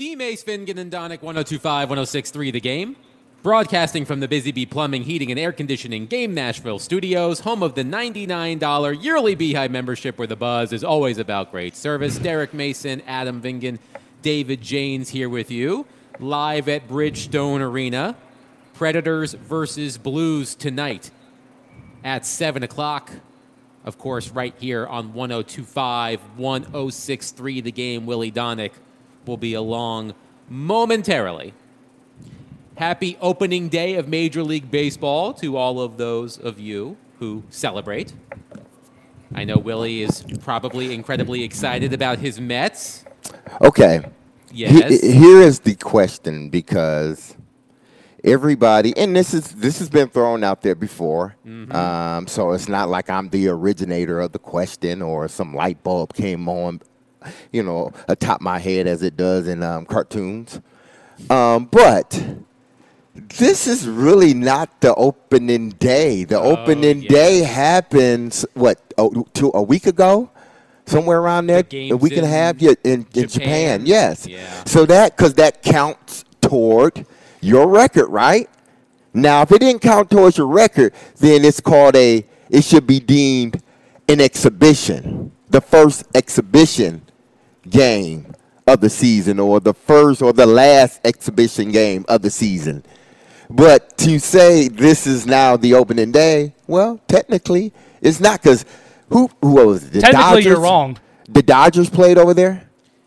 D-Mace, Fingan, and Donick, 102.5, 106.3 The Game. Broadcasting from the Busy Bee Plumbing, Heating, and Air Conditioning Game Nashville Studios, home of the $99 yearly Beehive membership where the buzz is always about great service. Derek Mason, Adam Vingan, David Janes here with you, live at Bridgestone Arena. Predators versus Blues tonight at 7 o'clock. Of course, right here on 102.5, 106.3 The Game. Willie Donick will be along momentarily. Happy opening day of Major League Baseball to all of those of you who celebrate. I know Willie is probably incredibly excited about his Mets. Okay. Yes. Here is the question, because everybody, and this has been thrown out there before, so it's not like I'm the originator of the question or some light bulb came on, atop my head as it does in cartoons. But this is really not the opening day. The opening day happens, a week ago? Somewhere around there, a week and a half, in Japan. Yes. Yeah. So because that counts toward your record, right? Now, if it didn't count towards your record, then it's called it should be deemed an exhibition, the first exhibition game of the season, or the first or the last exhibition game of the season. But to say this is now the opening day, well, technically it's not, because who was it? Technically, Dodgers? you're wrong. The Dodgers played over there?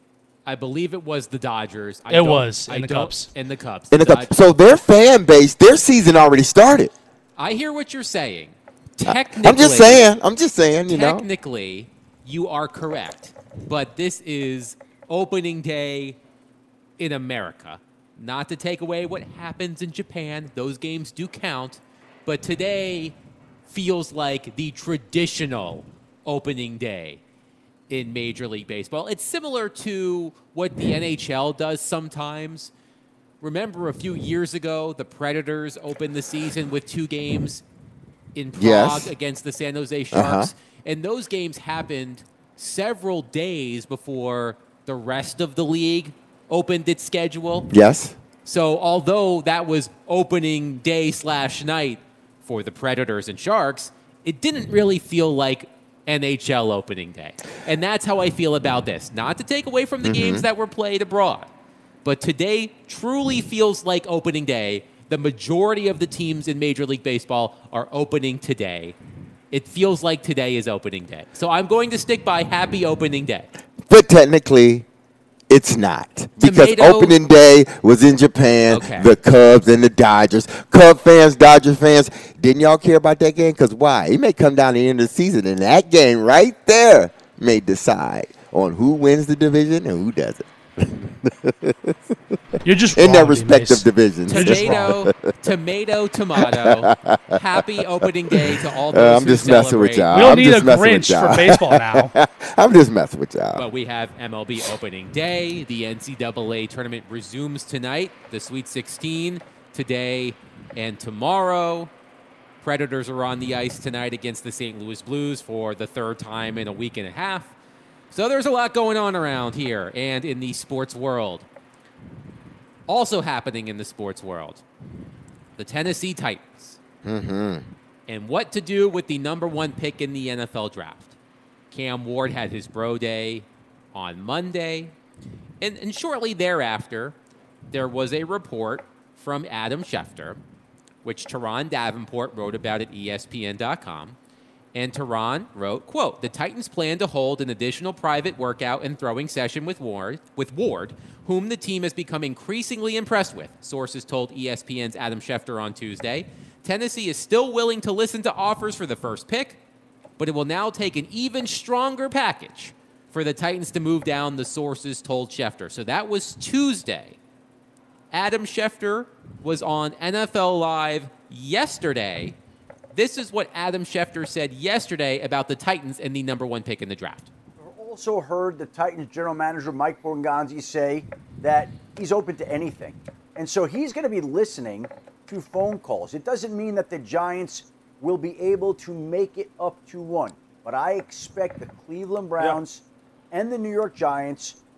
I believe it was the Dodgers. It was, and the Cubs. And the Cubs. In the Cubs. So their fan base, their season already started. I hear what you're saying. Technically, I'm just saying, Technically, you are correct. But this is opening day in America. Not to take away what happens in Japan. Those games do count. But today feels like the traditional opening day in Major League Baseball. It's similar to what the NHL does sometimes. Remember a few years ago, the Predators opened the season with 2 games in Prague against the San Jose Sharks. And those games happened several days before the rest of the league opened its schedule. Yes. So although that was opening day / night for the Predators and Sharks, it didn't really feel like NHL opening day. And that's how I feel about this. Not to take away from the games that were played abroad, but today truly feels like opening day. The majority of the teams in Major League Baseball are opening today. It feels like today is opening day. So I'm going to stick by happy opening day. But technically, it's not, because opening day was in Japan, the Cubs and the Dodgers. Cub fans, Dodger fans, didn't y'all care about that game? Because why? It may come down to the end of the season, and that game right there may decide on who wins the division and who doesn't. You're just in wrong, their respective divisions. Tomato. Happy opening day to all those I'm just messing with y'all. We don't need a Grinch for baseball now. I'm just messing with y'all. But we have MLB opening day. The NCAA tournament resumes tonight. The Sweet 16 today and tomorrow. Predators are on the ice tonight against the St. Louis Blues for the 3rd time in a week and a half. So there's a lot going on around here and in the sports world. Also happening in the sports world, the Tennessee Titans. And what to do with the number 1 pick in the NFL draft. Cam Ward had his bro day on Monday. And shortly thereafter, there was a report from Adam Schefter, which Teron Davenport wrote about at ESPN.com. And Teron wrote, quote, "The Titans plan to hold an additional private workout and throwing session with Ward, whom the team has become increasingly impressed with," sources told ESPN's Adam Schefter on Tuesday. Tennessee is still willing to listen to offers for the first pick, but it will now take an even stronger package for the Titans to move down, the sources told Schefter. So that was Tuesday. Adam Schefter was on NFL Live yesterday. This is what Adam Schefter said yesterday about the Titans and the number 1 pick in the draft. Also heard the Titans general manager Mike Borgonzi say that he's open to anything. And so he's going to be listening to phone calls. It doesn't mean that the Giants will be able to make it up to 1. But I expect the Cleveland Browns and the New York Giants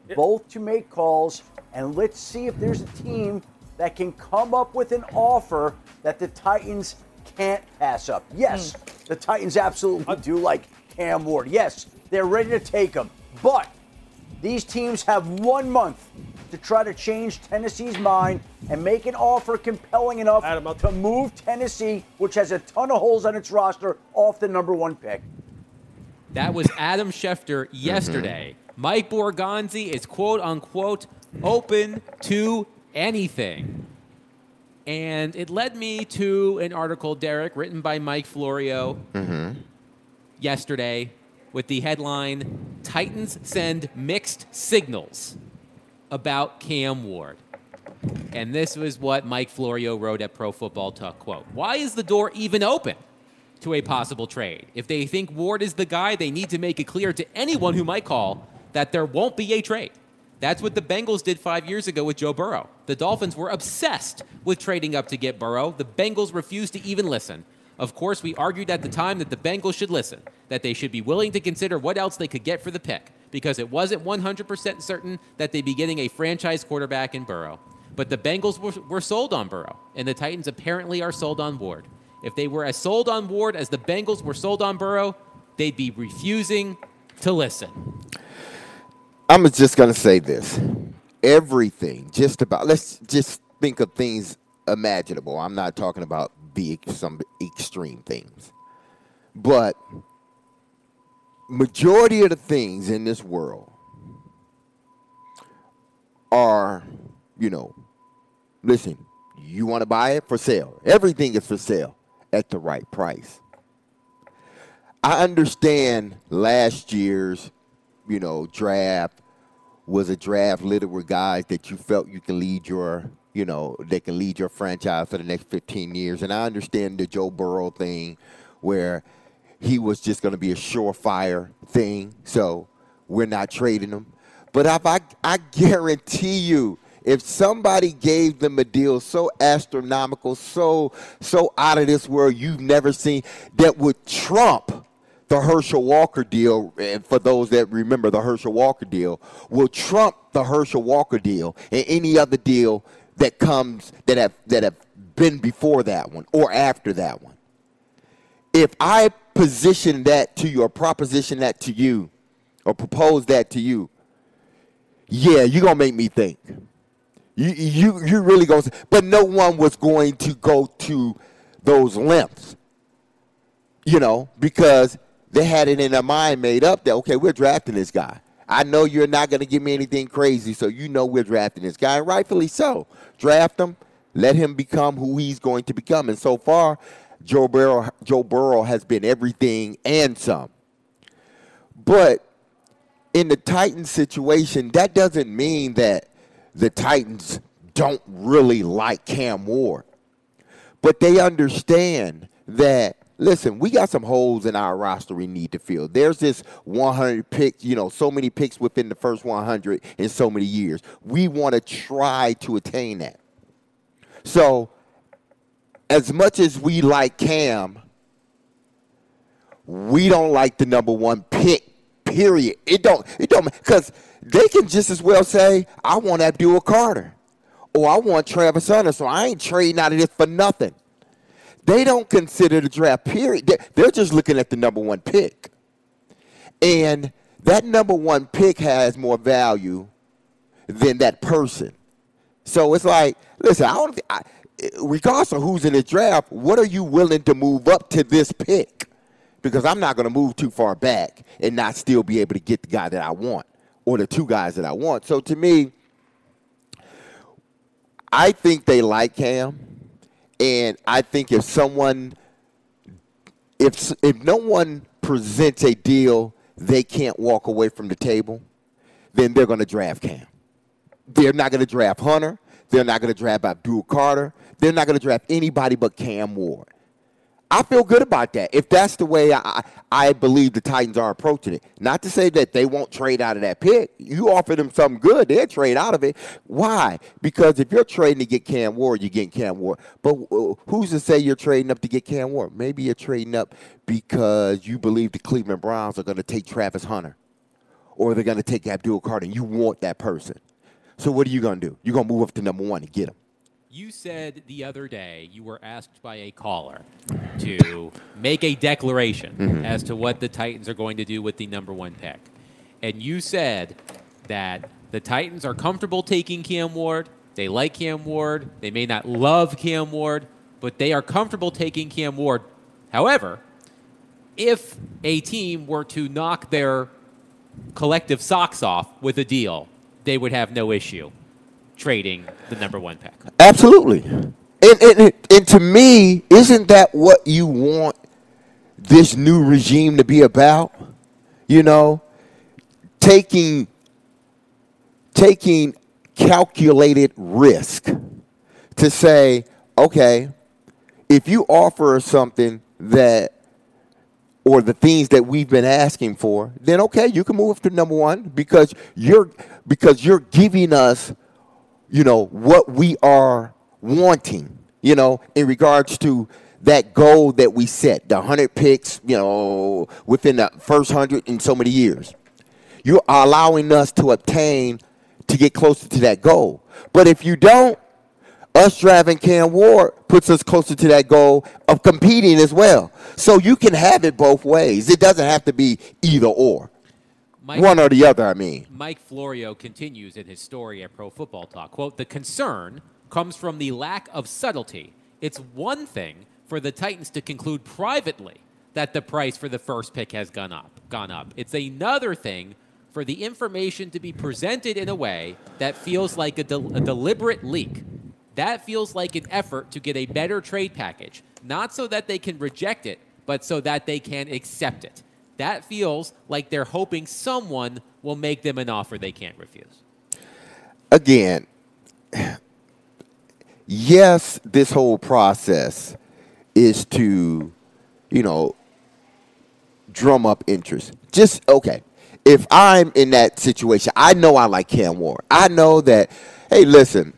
both to make calls, and let's see if there's a team that can come up with an offer that the Titans can't pass up. Yes, the Titans absolutely do like Cam Ward. Yes, they're ready to take him. But these teams have 1 month to try to change Tennessee's mind and make an offer compelling enough to move Tennessee, which has a ton of holes on its roster, off the number 1 pick. That was Adam Schefter yesterday. Mike Borgonzi is quote-unquote open to anything. And it led me to an article, Derek, written by Mike Florio yesterday with the headline, Titans Send Mixed Signals About Cam Ward. And this was what Mike Florio wrote at Pro Football Talk, quote, why is the door even open to a possible trade? If they think Ward is the guy, they need to make it clear to anyone who might call that there won't be a trade. That's what the Bengals did 5 years ago with Joe Burrow. The Dolphins were obsessed with trading up to get Burrow. The Bengals refused to even listen. Of course, we argued at the time that the Bengals should listen, that they should be willing to consider what else they could get for the pick, because it wasn't 100% certain that they'd be getting a franchise quarterback in Burrow. But the Bengals were sold on Burrow, and the Titans apparently are sold on Ward. If they were as sold on Ward as the Bengals were sold on Burrow, they'd be refusing to listen. I'm just going to say this. Everything, just about, let's just think of things imaginable. I'm not talking about some extreme things. But majority of the things in this world are, listen, you want to buy it? For sale. Everything is for sale at the right price. I understand last year's draft was a draft littered with guys that you felt you can lead your, that can lead your franchise for the next 15 years. And I understand the Joe Burrow thing where he was just going to be a surefire thing. So we're not trading him. But I guarantee you, if somebody gave them a deal so astronomical, so out of this world you've never seen, that would trump the Herschel Walker deal, and for those that remember the Herschel Walker deal, will trump the Herschel Walker deal and any other deal that comes that have been before that one or after that one. If I position that to you or proposition that to you or propose that to you, yeah, you're going to make me think. You really going to, but no one was going to go to those lengths, because they had it in their mind made up that, okay, we're drafting this guy. I know you're not going to give me anything crazy, so we're drafting this guy, and rightfully so. Draft him, let him become who he's going to become. And so far, Joe Burrow has been everything and some. But in the Titans situation, that doesn't mean that the Titans don't really like Cam Ward. But they understand that, listen, we got some holes in our roster we need to fill. There's this 100 picks, so many picks within the first 100 in so many years. We want to try to attain that. So, as much as we like Cam, we don't like the number 1 pick, period. It don't, because they can just as well say, I want Abdul Carter, or I want Travis Hunter, so I ain't trading out of this for nothing. They don't consider the draft, period. They're just looking at the number 1 pick. And that number 1 pick has more value than that person. So it's like, listen, regardless of who's in the draft, what are you willing to move up to this pick? Because I'm not going to move too far back and not still be able to get the guy that I want or the 2 guys that I want. So to me, I think they like Cam. And I think if no one presents a deal they can't walk away from the table, then they're going to draft Cam. They're not going to draft Hunter. They're not going to draft Abdul Carter. They're not going to draft anybody but Cam Ward. I feel good about that. If that's the way I believe the Titans are approaching it. Not to say that they won't trade out of that pick. You offer them something good, they'll trade out of it. Why? Because if you're trading to get Cam Ward, you're getting Cam Ward. But who's to say you're trading up to get Cam Ward? Maybe you're trading up because you believe the Cleveland Browns are going to take Travis Hunter. or they're going to take Abdul Carter, and you want that person. So what are you going to do? You're going to move up to number 1 and get him. You said the other day you were asked by a caller to make a declaration as to what the Titans are going to do with the number 1 pick. And you said that the Titans are comfortable taking Cam Ward. They like Cam Ward. They may not love Cam Ward, but they are comfortable taking Cam Ward. However, if a team were to knock their collective socks off with a deal, they would have no issue trading the number 1 pick. Absolutely. And to me, isn't that what you want this new regime to be about? You know, taking calculated risk to say, okay, if you offer something that, or the things that we've been asking for, then okay, you can move to number 1 because you're giving us, you know, what we are wanting, you know, in regards to that goal that we set, the 100 picks, you know, within the first 100 in so many years. You're allowing us to obtain, to get closer to that goal. But if you don't, us driving Cam Ward puts us closer to that goal of competing as well. So you can have it both ways. It doesn't have to be either or. One or the other, I mean. Mike Florio continues in his story at Pro Football Talk. Quote, the concern comes from the lack of subtlety. It's one thing for the Titans to conclude privately that the price for the first pick has gone up. It's another thing for the information to be presented in a way that feels like a deliberate leak. That feels like an effort to get a better trade package, not so that they can reject it, but so that they can accept it. That feels like they're hoping someone will make them an offer they can't refuse. Again, yes, this whole process is to, you know, drum up interest. Just, okay, if I'm in that situation, I know I like Cam Ward. I know that, hey, listen,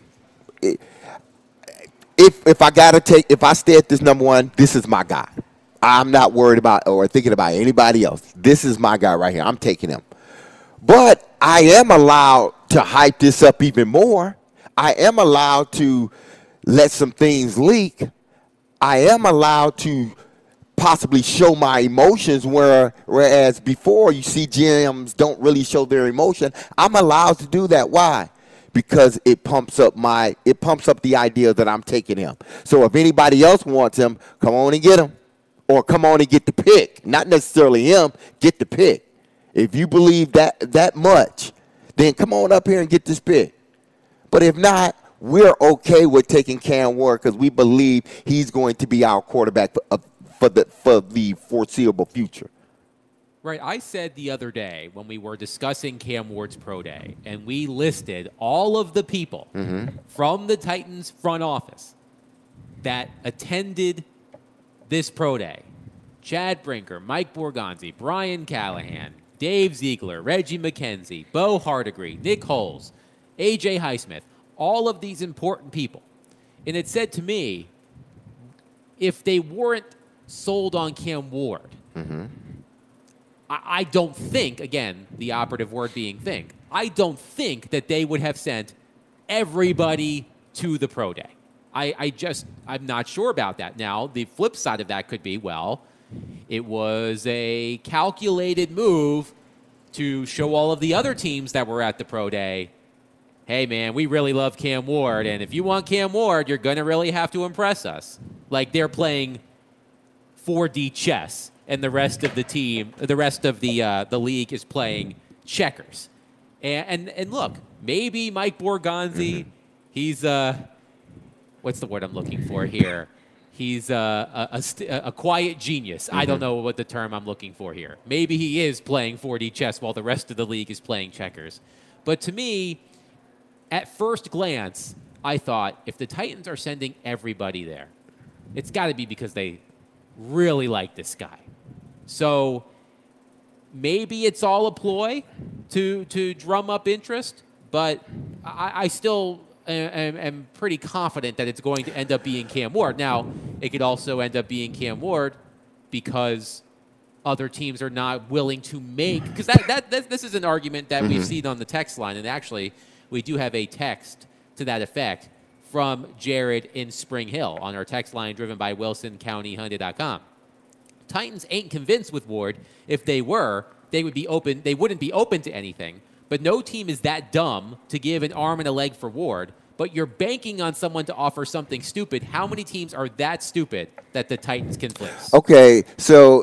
if I stay at this number 1, this is my guy. I'm not worried about or thinking about anybody else. This is my guy right here. I'm taking him. But I am allowed to hype this up even more. I am allowed to let some things leak. I am allowed to possibly show my emotions, whereas before you see GMs don't really show their emotion. I'm allowed to do that. Why? Because it pumps up the idea that I'm taking him. So if anybody else wants him, come on and get him. Or come on and get the pick. Not necessarily him, get the pick. If you believe that much, then come on up here and get this pick. But if not, we're okay with taking Cam Ward because we believe he's going to be our quarterback for the foreseeable future. Right. I said the other day when we were discussing Cam Ward's pro day, and we listed all of the people from the Titans front office that attended this pro day: Chad Brinker, Mike Borgonzi, Brian Callahan, Dave Ziegler, Reggie McKenzie, Bo Hardigree, Nick Holes, A.J. Highsmith, all of these important people. And it said to me, if they weren't sold on Cam Ward, I don't think, again, the operative word being think, I don't think that they would have sent everybody to the pro day. I'm not sure about that. Now, the flip side of that could be, well, it was a calculated move to show all of the other teams that were at the pro day, hey, man, we really love Cam Ward, and if you want Cam Ward, you're going to really have to impress us. Like they're playing 4D chess, and the rest of the team, the rest of the league is playing checkers. And look, maybe Mike Borgonzi, he's what's the word I'm looking for here? He's a quiet genius. I don't know what the term I'm looking for here. Maybe he is playing 4D chess while the rest of the league is playing checkers. But to me, at first glance, I thought if the Titans are sending everybody there, it's got to be because they really like this guy. So maybe it's all a ploy to drum up interest, but I still am pretty confident that it's going to end up being Cam Ward. Now, it could also end up being Cam Ward because other teams are not willing to make, because this is an argument that we've seen on the text line, and actually we do have a text to that effect from Jared in Spring Hill on our text line driven by WilsonCountyHyundai.com. Titans ain't convinced with Ward. If they were, they wouldn't be open to anything. But no team is that dumb to give an arm and a leg for Ward. But you're banking on someone to offer something stupid. How many teams are that stupid that the Titans can fleece? Okay, so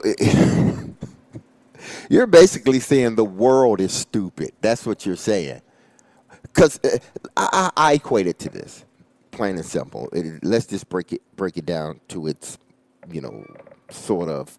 you're basically saying the world is stupid. That's what you're saying. Because I equate it to this, plain and simple. Let's just break it down to its, sort of,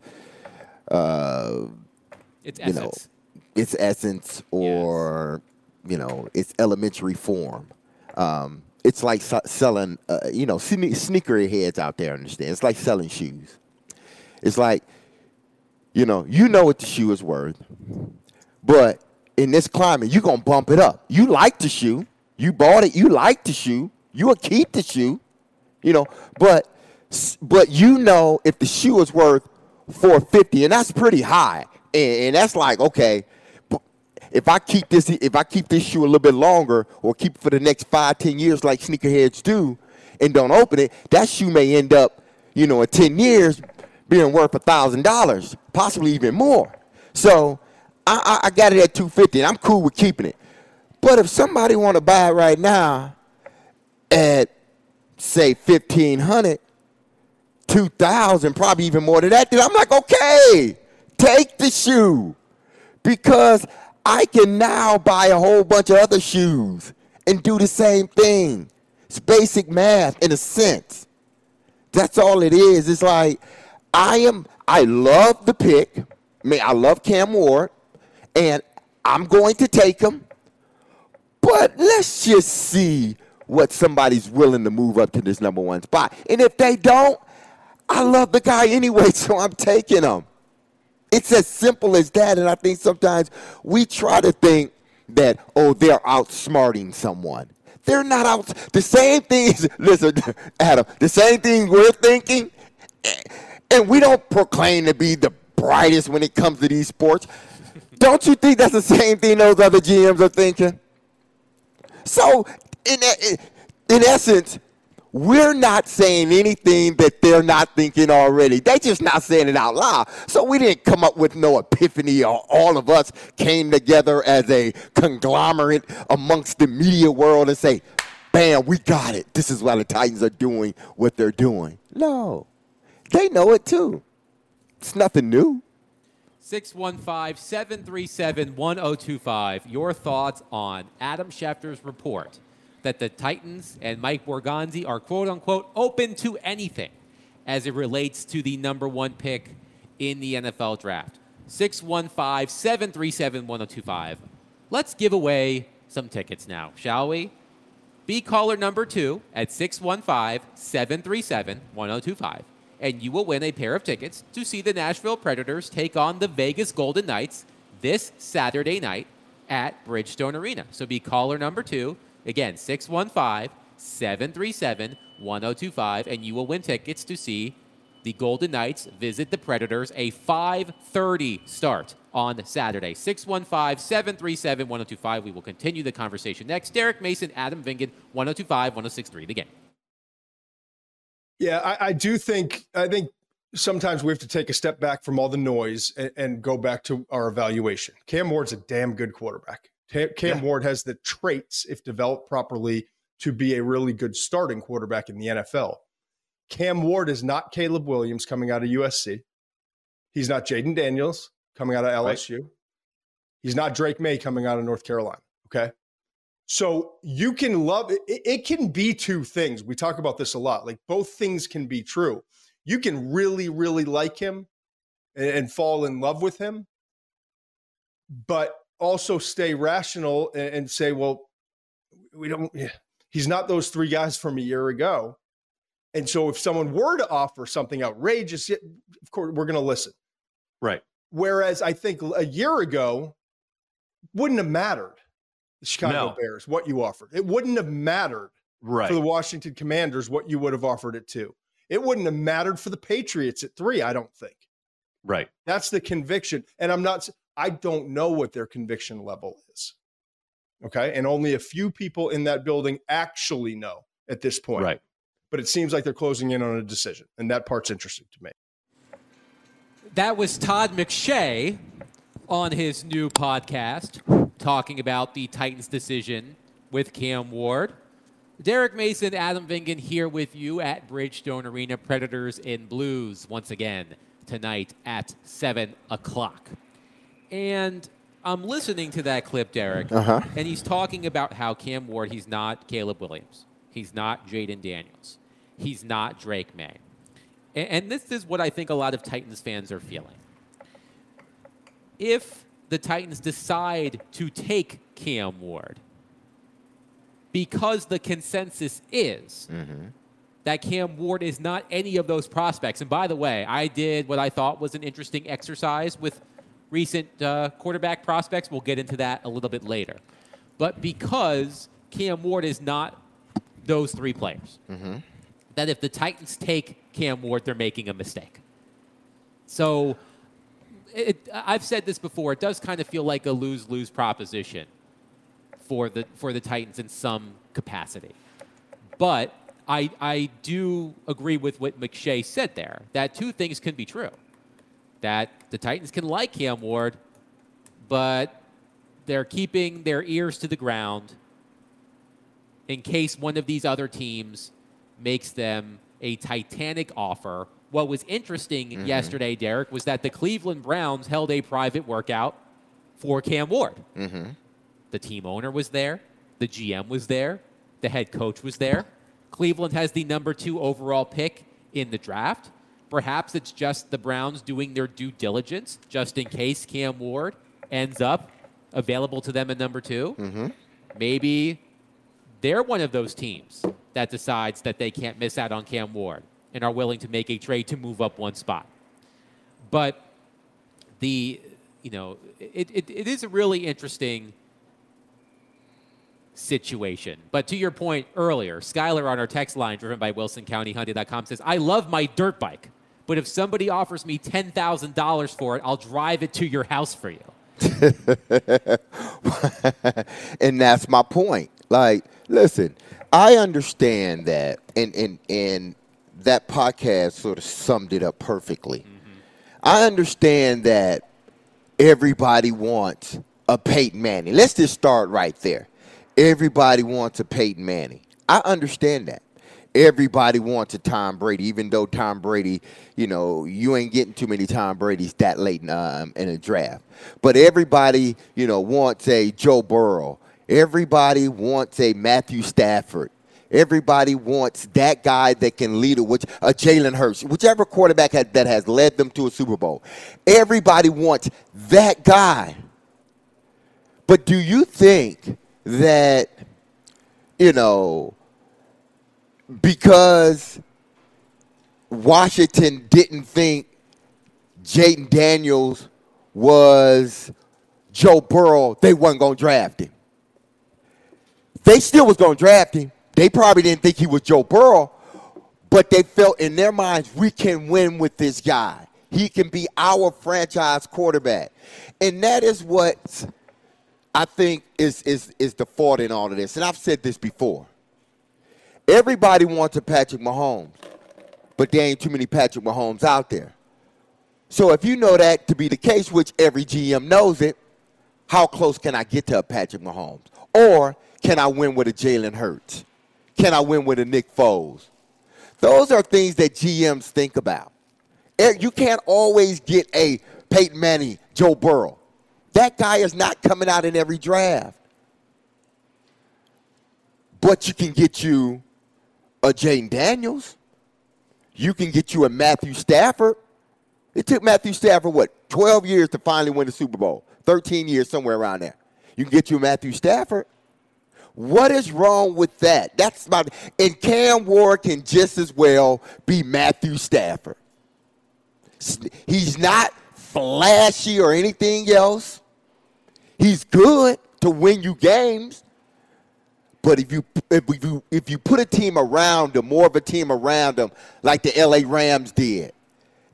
its essence. Its essence, or its elementary form. It's like selling, sneaker heads out there understand. It's like selling shoes. It's like, you know what the shoe is worth, but in this climate, you're going to bump it up. You like the shoe. You bought it. You like the shoe. You will keep the shoe, but if the shoe is worth $450, and that's pretty high, and that's like, okay, if I keep this shoe a little bit longer, or keep it for the next 5-10 years like sneakerheads do, and don't open it, that shoe may end up, in 10 years being worth $1,000, possibly even more. So I got it at $250, and I'm cool with keeping it. But if somebody want to buy it right now at, say, $1,500, $2,000, probably even more than that, then I'm like, okay, take the shoe, because I can now buy a whole bunch of other shoes and do the same thing. It's basic math in a sense. That's all it is. It's like I love the pick. I love Cam Ward, and I'm going to take him. But let's just see what somebody's willing to move up to this number one spot. And if they don't, I love the guy anyway, so I'm taking him. It's as simple as that, and I think sometimes we try to think that, they're outsmarting someone. They're not out. The same things, listen, Adam, the same thing we're thinking, and we don't proclaim to be the brightest when it comes to these sports. Don't you think that's the same thing those other GMs are thinking? So, in essence, we're not saying anything that they're not thinking already. They're just not saying it out loud. So we didn't come up with no epiphany, or all of us came together as a conglomerate amongst the media world and say, bam, we got it. This is why the Titans are doing what they're doing. No, they know it too. It's nothing new. 615-737-1025. Your thoughts on Adam Schefter's report that the Titans and Mike Borgonzi are, quote-unquote, open to anything as it relates to the number one pick in the NFL draft. 615-737-1025. Let's give away some tickets now, shall we? Be caller number 2 at 615-737-1025, and you will win a pair of tickets to see the Nashville Predators take on the Vegas Golden Knights this Saturday night at Bridgestone Arena. So be caller number 2. Again, 615-737-1025, and you will win tickets to see the Golden Knights visit the Predators, a 5:30 start on Saturday. 615-737-1025. We will continue the conversation next. Derek Mason, Adam Vingan, 102.5, 106.3, The Game. Yeah, I think sometimes we have to take a step back from all the noise and go back to our evaluation. Cam Ward's a damn good quarterback. Cam Ward has the traits, if developed properly, to be a really good starting quarterback in the NFL. Cam Ward is not Caleb Williams coming out of USC. He's not Jaden Daniels coming out of LSU. Right. He's not Drake May coming out of North Carolina, okay? So you can love it. It can be two things. We talk about this a lot. Like, both things can be true. You can really, really like him and fall in love with him, but also stay rational and say, well, he's not those three guys from a year ago. And so if someone were to offer something outrageous, of course, we're going to listen. Right. Whereas I think a year ago wouldn't have mattered, the Chicago Bears, what you offered. It wouldn't have mattered for the Washington Commanders what you would have offered it to. It wouldn't have mattered for the Patriots at 3, I don't think. Right. That's the conviction. And I don't know what their conviction level is. Okay. And only a few people in that building actually know at this point. Right. But it seems like they're closing in on a decision. And that part's interesting to me. That was Todd McShay on his new podcast talking about the Titans' decision with Cam Ward. Derek Mason, Adam Vingan here with you at Bridgestone Arena. Predators in Blues once again tonight at 7 o'clock. And I'm listening to that clip, Derek, and he's talking about how Cam Ward, he's not Caleb Williams. He's not Jaden Daniels. He's not Drake May. And this is what I think a lot of Titans fans are feeling. If the Titans decide to take Cam Ward, because the consensus is that Cam Ward is not any of those prospects. And by the way, I did what I thought was an interesting exercise with recent quarterback prospects. We'll get into that a little bit later. But because Cam Ward is not those three players, that if the Titans take Cam Ward, they're making a mistake. So I've said this before. It does kind of feel like a lose-lose proposition for the Titans in some capacity. But I do agree with what McShay said there, that two things can be true. That the Titans can like Cam Ward, but they're keeping their ears to the ground in case one of these other teams makes them a titanic offer. What was interesting yesterday, Derek, was that the Cleveland Browns held a private workout for Cam Ward. The team owner was there. The GM was there. The head coach was there. Cleveland has the number 2 overall pick in the draft. Perhaps it's just the Browns doing their due diligence just in case Cam Ward ends up available to them at number 2. Maybe they're one of those teams that decides that they can't miss out on Cam Ward and are willing to make a trade to move up one spot. But it is a really interesting situation. But to your point earlier, Skylar on our text line driven by WilsonCountyHyundai.com says, I love my dirt bike, but if somebody offers me $10,000 for it, I'll drive it to your house for you. And that's my point. Like, listen, I understand that, and that podcast sort of summed it up perfectly. I understand that everybody wants a Peyton Manning. Let's just start right there. Everybody wants a Peyton Manning. I understand that. Everybody wants a Tom Brady, even though Tom Brady, you ain't getting too many Tom Bradys that late in a draft. But everybody, wants a Joe Burrow. Everybody wants a Matthew Stafford. Everybody wants that guy that can lead a Jalen Hurts, whichever quarterback that has led them to a Super Bowl. Everybody wants that guy. But do you think that, because Washington didn't think Jaden Daniels was Joe Burrow, they wasn't going to draft him? They still was going to draft him. They probably didn't think he was Joe Burrow, but they felt in their minds, we can win with this guy. He can be our franchise quarterback. And that is what I think is the fault in all of this. And I've said this before. Everybody wants a Patrick Mahomes, but there ain't too many Patrick Mahomes out there. So if you know that to be the case, which every GM knows it, how close can I get to a Patrick Mahomes? Or can I win with a Jalen Hurts? Can I win with a Nick Foles? Those are things that GMs think about. You can't always get a Peyton Manning, Joe Burrow. That guy is not coming out in every draft. But you can get you a Jaden Daniels. You can get you a Matthew Stafford. It took Matthew Stafford, 12 years to finally win the Super Bowl? 13 years, somewhere around there. You can get you a Matthew Stafford. What is wrong with that? And Cam Ward can just as well be Matthew Stafford. He's not flashy or anything else. He's good to win you games. But if you put a team around him, more of a team around him, like the LA Rams did,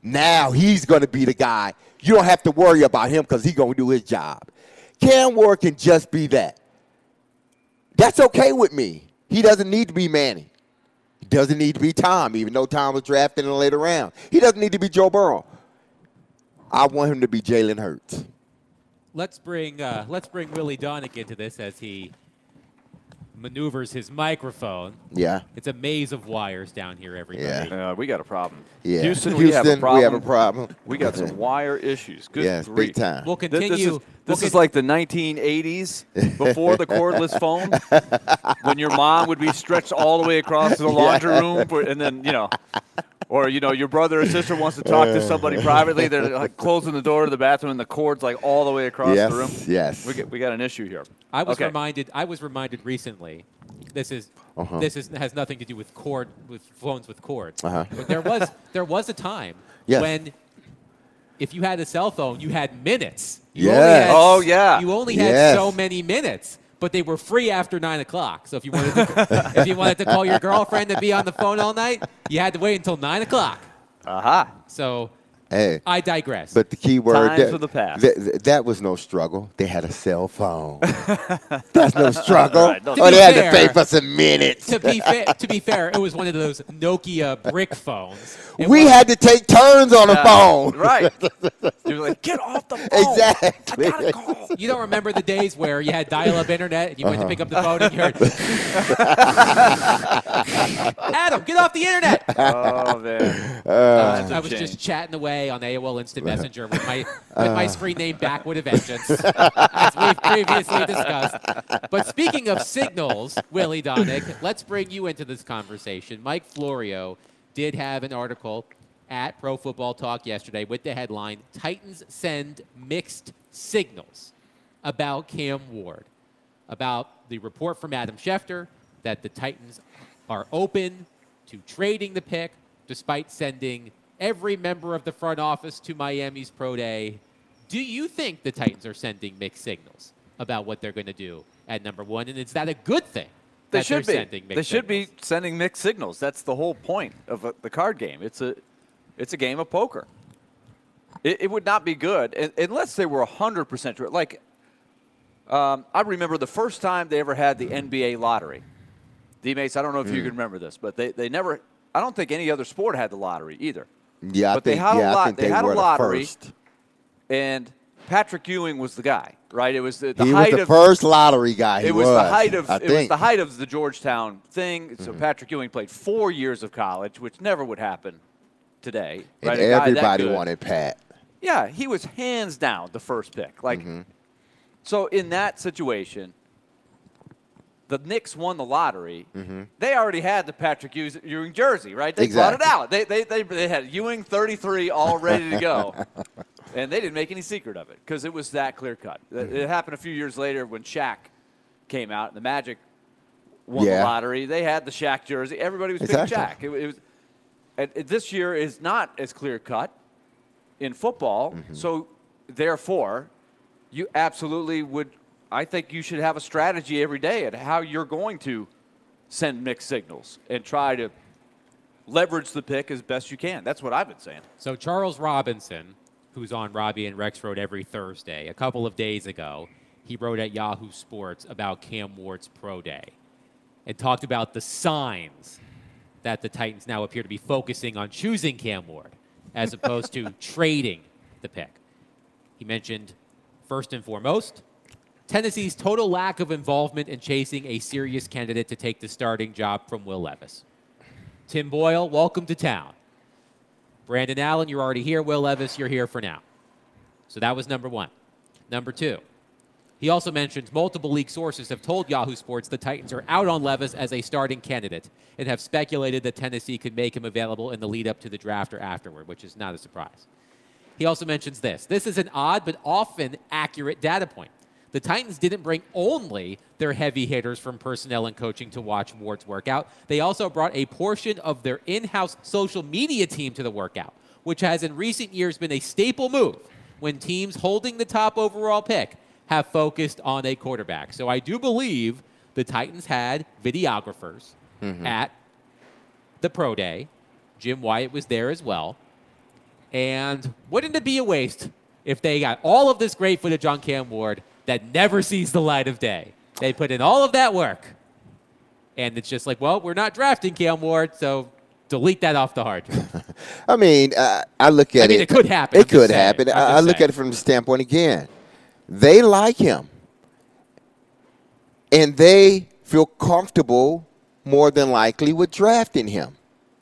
Now he's going to be the guy. You don't have to worry about him because he's going to do his job. Cam Ward can just be that. That's okay with me. He doesn't need to be Manning. He doesn't need to be Tom, even though Tom was drafted in the later round. He doesn't need to be Joe Burrow. I want him to be Jalen Hurts. Let's bring Willie Donick into this as he maneuvers his microphone. Yeah. It's a maze of wires down here, everybody. Yeah. We got a problem. Yeah. Houston, we have a problem. We have a problem. We got some wire issues. Good Yes, grief. big time. We'll continue. This is like the 1980s before the cordless phone, when your mom would be stretched all the way across the laundry room, and then, or, your brother or sister wants to talk to somebody privately. They're like closing the door to the bathroom, and the cord's like all the way across the room. Yes. We got an issue here. I was Okay. reminded recently. This has nothing to do with phones with cords. But there was a time when if you had a cell phone, you had minutes. You only had so many minutes, but they were free after 9 o'clock. So if you wanted to call your girlfriend to be on the phone all night, you had to wait until 9 o'clock. So Hey, I digress. But the key word Times of the past. That was no struggle. They had a cell phone. That's no struggle. Right, no, they had to pay for some minutes. to be fair, it was one of those Nokia brick phones. We had to take turns on the phone. Right. You're like, get off the phone. Exactly. I gotta call. You don't remember the days where you had dial-up internet and you went to pick up the phone and you heard, Adam, get off the internet. Oh, man. I was just chatting away on AOL Instant Messenger with my screen name back with a vengeance, as we've previously discussed. But speaking of signals, Willie Donick, let's bring you into this conversation. Mike Florio did have an article at Pro Football Talk yesterday with the headline, Titans Send Mixed Signals, about Cam Ward, about the report from Adam Schefter that the Titans are open to trading the pick despite sending every member of the front office to Miami's pro day. Do you think the Titans are sending mixed signals about what they're going to do at number one? And is that a good thing? They that should they're be. sending mixed They should be signals? sending mixed signals. That's the whole point of the card game. It's a game of poker. It would not be good unless they were 100% true. Like, I remember the first time they ever had the NBA lottery. D-Mates, I don't know if you can remember this, but they never – I don't think any other sport had the lottery either. Yeah, But they had a were the lottery, first. and Patrick Ewing was the guy, right? It was the He height was the of first lottery guy. it was the height of I it was think. the height of the Georgetown thing. So Patrick Ewing played 4 years of college, which never would happen today. And Right? A guy that everybody good. wanted Pat. Yeah, he was hands down the first pick. Like, so in that situation, the Knicks won the lottery. They already had the Patrick Ewing jersey, right? They brought it out. They had Ewing 33 all ready to go. And they didn't make any secret of it because it was that clear cut. It happened a few years later when Shaq came out and the Magic won the lottery. They had the Shaq jersey. Everybody was picking Shaq. It was, and this year is not as clear cut in football. So, therefore, you absolutely would. I think you should have a strategy every day at how you're going to send mixed signals and try to leverage the pick as best you can. That's what I've been saying. So Charles Robinson, who's on Robbie and Rex Road every Thursday, a couple of days ago, he wrote at Yahoo Sports about Cam Ward's pro day and talked about the signs that the Titans now appear to be focusing on choosing Cam Ward as opposed to trading the pick. He mentioned, first and foremost, Tennessee's total lack of involvement in chasing a serious candidate to take the starting job from Will Levis. Tim Boyle, welcome to town. Brandon Allen, you're already here. Will Levis, you're here for now. So that was number one. Number two, he also mentioned multiple league sources have told Yahoo Sports the Titans are out on Levis as a starting candidate and have speculated that Tennessee could make him available in the lead up to the draft or afterward, which is not a surprise. He also mentions this. This is an odd but often accurate data point. The Titans didn't bring only their heavy hitters from personnel and coaching to watch Ward's workout. They also brought a portion of their in-house social media team to the workout, which has in recent years been a staple move when teams holding the top overall pick have focused on a quarterback. So I do believe the Titans had videographers at the pro day. Jim Wyatt was there as well. And wouldn't it be a waste if they got all of this great footage on Cam Ward that never sees the light of day? They put in all of that work. And it's just like, well, we're not drafting Cam Ward, so delete that off the hard drive. I mean, I look at it. It could happen. It could happen. I look at it from the standpoint, again, they like him. And they feel comfortable more than likely with drafting him.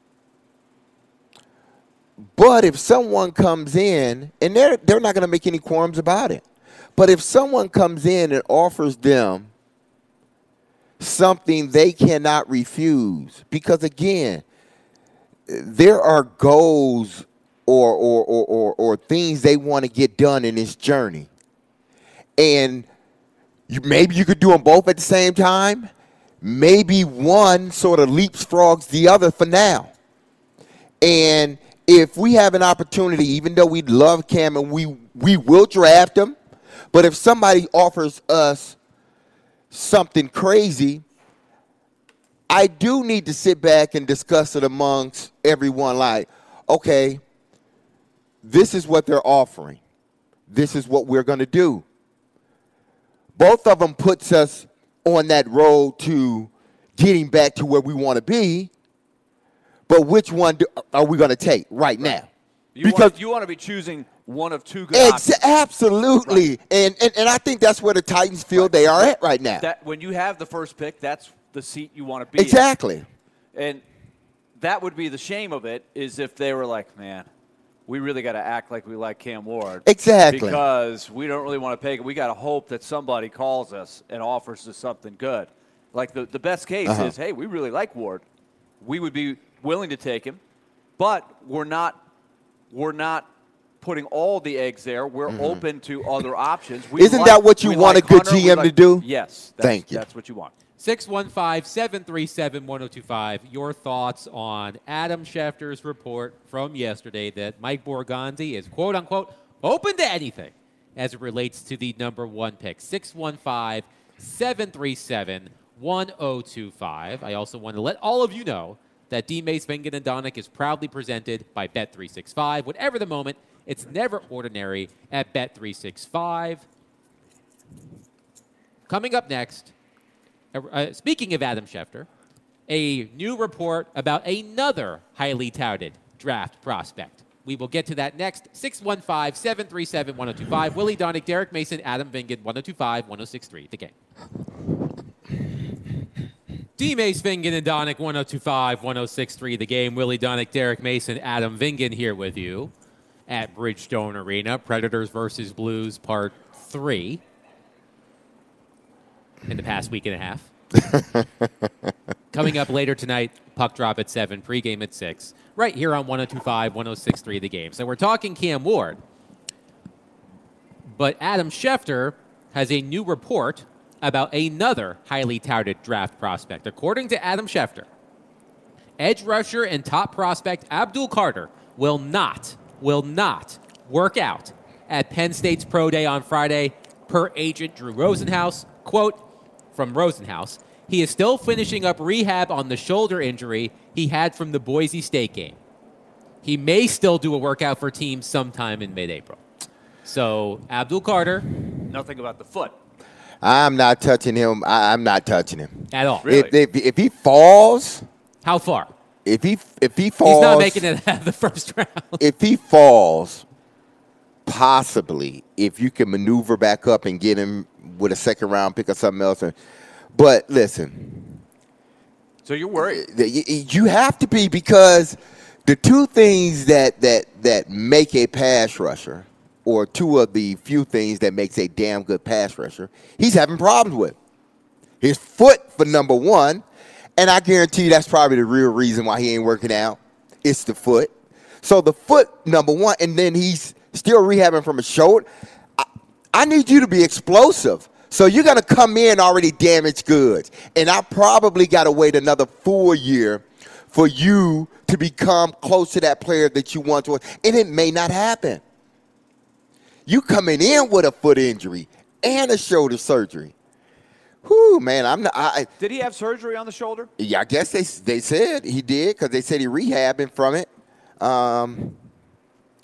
But if someone comes in, and they're not going to make any qualms about it, but if someone comes in and offers them something they cannot refuse, because again, there are goals or things they want to get done in this journey, and maybe you could do them both at the same time. Maybe one sort of leapfrogs the other for now. And if we have an opportunity, even though we love Cam and we will draft him, but if somebody offers us something crazy, I do need to sit back and discuss it amongst everyone. Like, okay, this is what they're offering. This is what we're going to do. Both of them puts us on that road to getting back to where we want to be. But which one are we going to take right now? You want to be choosing one of two good options. Absolutely. Right. And I think that's where the Titans feel they are at right now. That when you have the first pick, that's the seat you want to be in. And that would be the shame of it, is if they were like, man, we really got to act like we like Cam Ward. Exactly. Because we don't really want to pay it. We got to hope that somebody calls us and offers us something good. Like the best case is, hey, we really like Ward. We would be willing to take him, but we're not putting all the eggs there. We're open to other options. Isn't that what you want a good GM to do? Yes. Thank you. That's what you want. 615-737-1025. Your thoughts on Adam Schefter's report from yesterday that Mike Borgonzi is, quote unquote, open to anything as it relates to the number one pick. 615-737-1025. I also want to let all of you know that D-Mace, Vingan, and Donick is proudly presented by Bet365. Whatever the moment, it's never ordinary at Bet365. Coming up next, speaking of Adam Schefter, a new report about another highly touted draft prospect. We will get to that next. 615-737-1025. Willie Donick, Derek Mason, Adam Vingan, 102.5-106.3. The Game. D-Mace, Vingan, and Donick, 102.5-106.3. The Game. Willie Donick, Derek Mason, Adam Vingan here with you at Bridgestone Arena. Predators versus Blues, Part 3. In the past week and a half. Coming up later tonight, puck drop at 7, pregame at 6, right here on 102.5-106.3 The Game. So we're talking Cam Ward, but Adam Schefter has a new report about another highly touted draft prospect. According to Adam Schefter, edge rusher and top prospect Abdul Carter will not work out at Penn State's Pro Day on Friday, per agent Drew Rosenhaus. Quote from Rosenhaus, he is still finishing up rehab on the shoulder injury he had from the Boise State game. He may still do a workout for teams sometime in mid-April. So, Abdul Carter. Nothing about the foot. I'm not touching him. I'm not touching him. At all. Really? If he falls. How far? If he falls. He's not making it out of the first round. If he falls, possibly, if you can maneuver back up and get him with a second round pick or something else. But listen. So you're worried? You have to be, because the two things that make a pass rusher, or two of the few things that makes a damn good pass rusher, he's having problems with. His foot, for number one, and I guarantee you that's probably the real reason why he ain't working out. It's the foot. So the foot, number one, and then he's still rehabbing from a shoulder. I need you to be explosive. So you're going to come in already damaged goods. And I probably got to wait another 4 years for you to become close to that player that you want to. And it may not happen. You coming in with a foot injury and a shoulder surgery. Whew, man, I'm not. Did he have surgery on the shoulder? Yeah, I guess they said he did, because they said he rehabbing from it.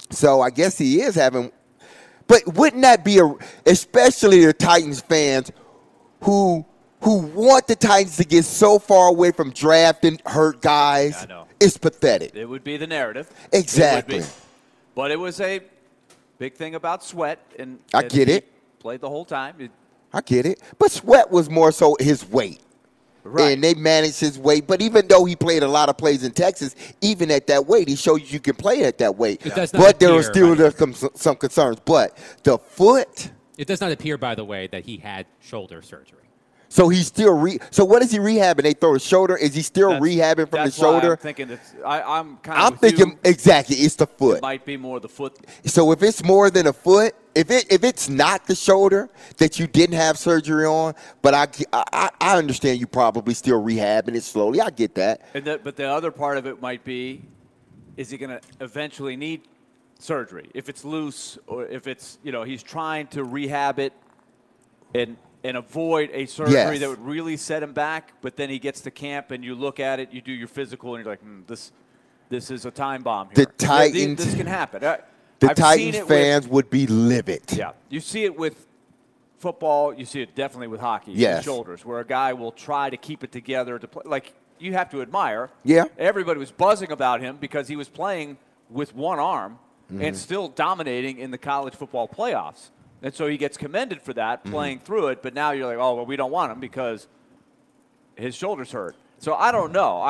So I guess he is having. But wouldn't that be especially the Titans fans who want the Titans to get so far away from drafting hurt guys? I know. It's pathetic. It would be the narrative. Exactly. It would be. But it was a big thing about Sweat, and I get it. Played the whole time. I get it. But Sweat was more so his weight. Right. And they managed his weight. But even though he played a lot of plays in Texas, even at that weight, he showed you can play at that weight. But there were still some concerns. But the foot. It does not appear, by the way, that he had shoulder surgery. So he's still so what is he rehabbing? They throw the shoulder. Is he still rehabbing from the shoulder? I'm thinking I'm thinking exactly. It's the foot. It might be more the foot. So if it's more than a foot, if it's not the shoulder that you didn't have surgery on, but I understand you probably still rehabbing it slowly. I get that. But the other part of it might be, is he going to eventually need surgery if it's loose, or if it's he's trying to rehab it and avoid a surgery that would really set him back, but then he gets to camp and you look at it, you do your physical, and you're like, this is a time bomb here. The Titans, this can happen. The Titans fans would be livid. Yeah, you see it with football. You see it definitely with hockey. Yes. Shoulders, where a guy will try to keep it together to play. Like, you have to admire. Yeah. Everybody was buzzing about him because he was playing with one arm and still dominating in the college football playoffs. And so he gets commended for that, playing through it. But now you're like, oh, well, we don't want him because his shoulder's hurt. So I don't know.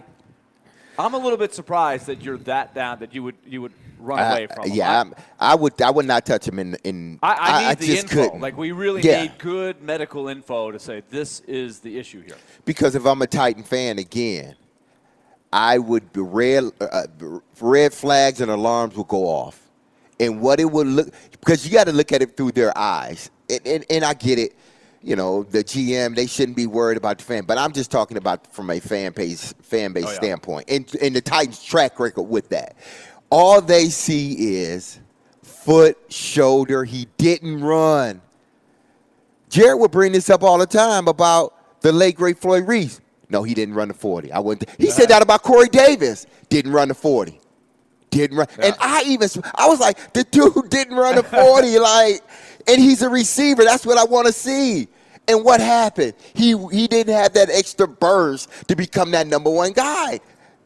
I'm a little bit surprised that you're that down that you would run away from him. Yeah, I would not touch him in I need the just info. couldn't. Like, we really need good medical info to say this is the issue here. Because if I'm a Titan fan again, I would red flags and alarms will go off. And what it would look, because you got to look at it through their eyes. And I get it. The GM, they shouldn't be worried about the fan. But I'm just talking about from a fan base standpoint. And the Titans' track record with that. All they see is foot, shoulder. He didn't run. Jared would bring this up all the time about the late, great Floyd Reese. No, he didn't run the 40. He said that about Corey Davis. Didn't run the 40. Didn't run. Yeah. And I was like, the dude didn't run the 40. And he's a receiver. That's what I want to see. And what happened? He didn't have that extra burst to become that number one guy.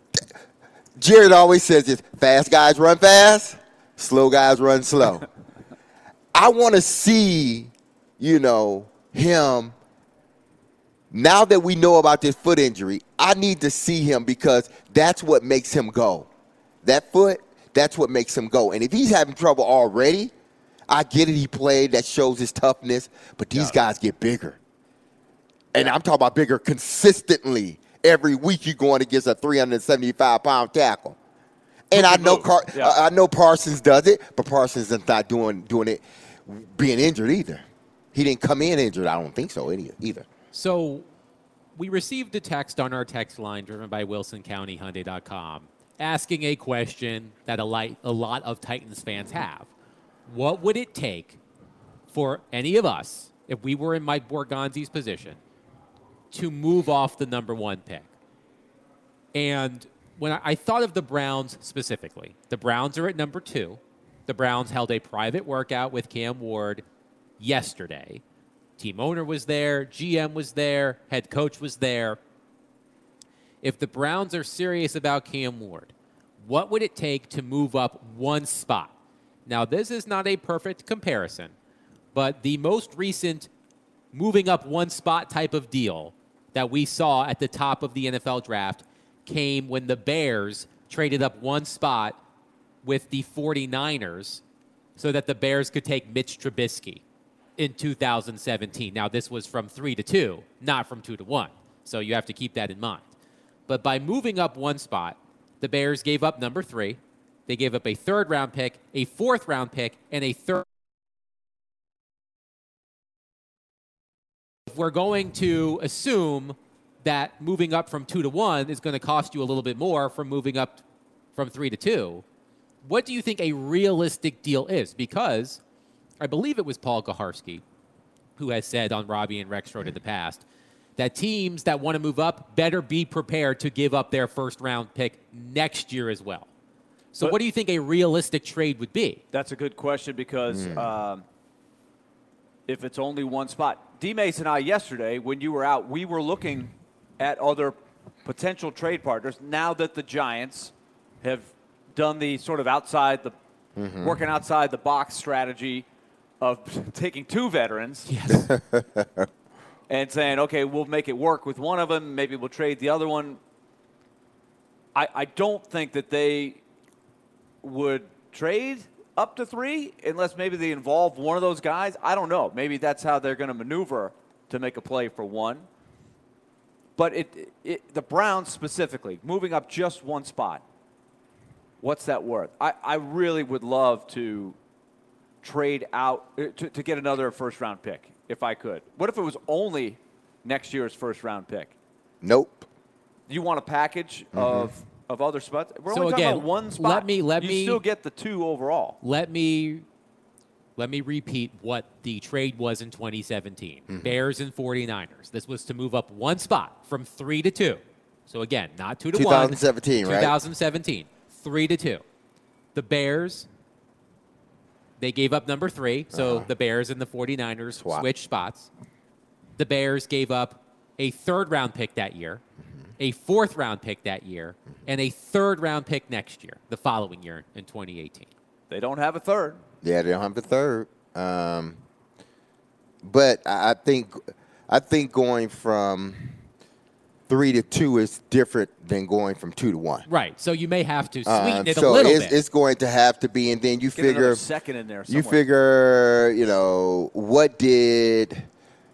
Jared always says this: fast guys run fast, slow guys run slow. I want to see, him. Now that we know about this foot injury, I need to see him because that's what makes him go. That foot, that's what makes him go. And if he's having trouble already, I get it. He played. That shows his toughness. But these guys get bigger. And I'm talking about bigger consistently. Every week you're going against a 375-pound tackle. And I know Parsons does it, but Parsons is not doing it being injured either. He didn't come in injured. I don't think so either. So we received a text on our text line driven by WilsonCountyHyundai.com asking a question that a lot of Titans fans have. What would it take for any of us, if we were in Mike Borgonzi's position, to move off the number one pick? And when I thought of the Browns specifically, the Browns are at number 2. The Browns held a private workout with Cam Ward yesterday. Team owner was there, GM was there, head coach was there. If the Browns are serious about Cam Ward, what would it take to move up one spot? Now, this is not a perfect comparison, but the most recent moving up one spot type of deal that we saw at the top of the NFL draft came when the Bears traded up one spot with the 49ers so that the Bears could take Mitch Trubisky in 2017. Now, this was from 3 to 2, not from 2 to 1. So you have to keep that in mind. But by moving up one spot, the Bears gave up number 3. They gave up a 3rd-round pick, a 4th-round pick, and a 3rd. If we're going to assume that moving up from 2 to 1 is going to cost you a little bit more from moving up from 3 to 2, what do you think a realistic deal is? Because I believe it was Paul Gaharski who has said on Robbie and Rex Road in the past that teams that want to move up better be prepared to give up their 1st-round pick next year as well. So what do you think a realistic trade would be? That's a good question because if it's only one spot. D-Mace and I yesterday, when you were out, we were looking at other potential trade partners now that the Giants have done the sort of working outside the box strategy of taking 2 veterans and saying, okay, we'll make it work with one of them. Maybe we'll trade the other one. I don't think that they would trade up to 3 unless maybe they involve one of those guys. I don't know. Maybe that's how they're going to maneuver to make a play for one. But the Browns specifically, moving up just one spot, what's that worth? I really would love to trade out to get another first-round pick if I could. What if it was only next year's first-round pick? Nope. You want a package of other spots? We're So only talking again, about one spot. let you me still get the 2 overall. Let me repeat what the trade was in 2017. Bears and 49ers. This was to move up one spot from 3 to 2. So again, not 2 to 1. 2017, right? 2017, 3 to 2. The Bears, they gave up number 3, so the Bears and the 49ers switched spots. The Bears gave up a 3rd-round pick that year, a 4th-round pick that year, and a 3rd-round pick next year, the following year in 2018. They don't have a 3rd. Yeah, they don't have a 3rd. But I think going from 3 to 2 is different than going from 2 to 1. Right. So you may have to sweeten it a so little bit. It's going to have to be, and then you Get figure another second in there somewhere. you figure, what did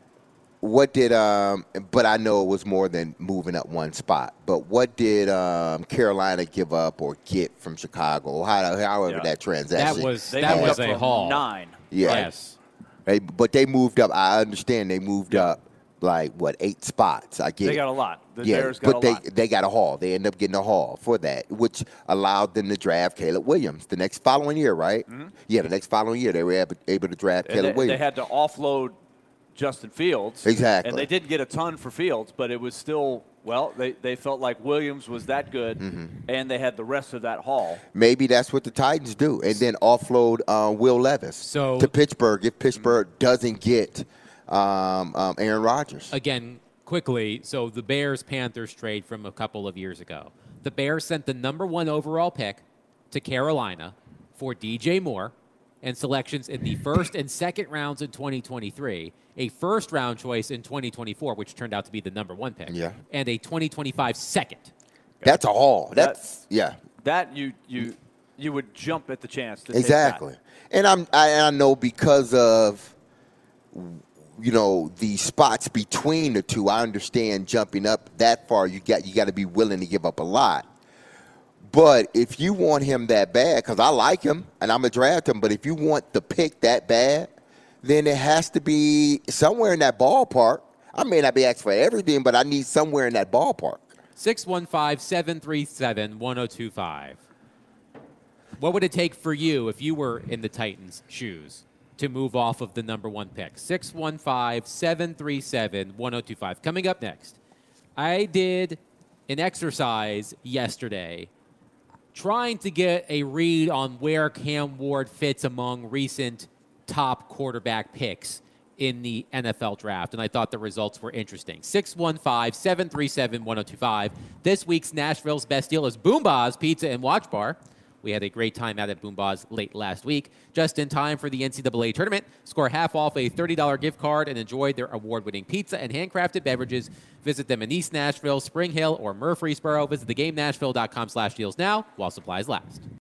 but I know it was more than moving up one spot. But what did Carolina give up or get from Chicago? However that transaction. That was a haul. 9. Yeah. Yes. But they moved up. I understand they moved up like 8 spots. I get They it. got a lot. The Yeah, Bears got but a lot. they got a haul. They ended up getting a haul for that, which allowed them to draft Caleb Williams the next following year, right? Yeah, the next following year they were able to draft Caleb They Williams. had to offload Justin Fields. Exactly. And they didn't get a ton for Fields, but it was still, they felt like Williams was that good, and they had the rest of that haul. Maybe that's what the Titans do, and then offload Will Levis to Pittsburgh if Pittsburgh doesn't get Aaron Rodgers. Again, quickly, so the Bears-Panthers trade from a couple of years ago. The Bears sent the number 1 overall pick to Carolina for DJ Moore and selections in the 1st and 2nd rounds in 2023, a 1st-round choice in 2024, which turned out to be the number 1 pick, and a 2025 second. That's a haul. That you would jump at the chance to exactly. take that. And I know because of the spots between the two, I understand jumping up that far. You got to be willing to give up a lot. But if you want him that bad, because I like him and I'm going to draft him, but if you want the pick that bad, then it has to be somewhere in that ballpark. I may not be asking for everything, but I need somewhere in that ballpark. 615-737-1025. What would it take for you if you were in the Titans' shoes to move off of the number 1 pick? 615-737-1025. Coming up next, I did an exercise yesterday trying to get a read on where Cam Ward fits among recent top quarterback picks in the NFL draft, and I thought the results were interesting. 615-737-1025. This week's Nashville's best deal is Boomba's Pizza and Watch Bar. We had a great time out at Boomba's late last week, just in time for the NCAA tournament. Score half off a $30 gift card and enjoy their award-winning pizza and handcrafted beverages. Visit them in East Nashville, Spring Hill, or Murfreesboro. Visit thegamenashville.com/deals now while supplies last.